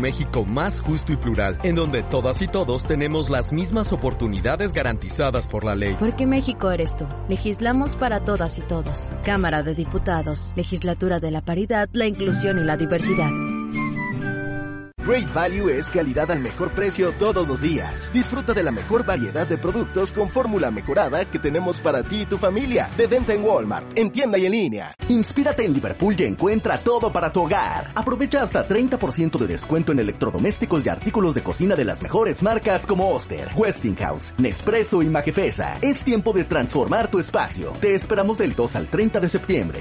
México más justo y plural, en donde todas y todos tenemos las mismas oportunidades garantizadas por la ley. Porque México eres tú. Legislamos para todas y todos. Cámara de Diputados, Legislatura de la Paridad, la Inclusión y la Diversidad. Great Value es calidad al mejor precio todos los días. Disfruta de la mejor variedad de productos con fórmula mejorada que tenemos para ti y tu familia. De venta en Walmart, en tienda y en línea. Inspírate en Liverpool y encuentra todo para tu hogar. Aprovecha hasta 30% de descuento en electrodomésticos y artículos de cocina de las mejores marcas como Oster, Westinghouse, Nespresso y Majefesa. Es tiempo de transformar tu espacio. Te esperamos del 2 al 30 de septiembre.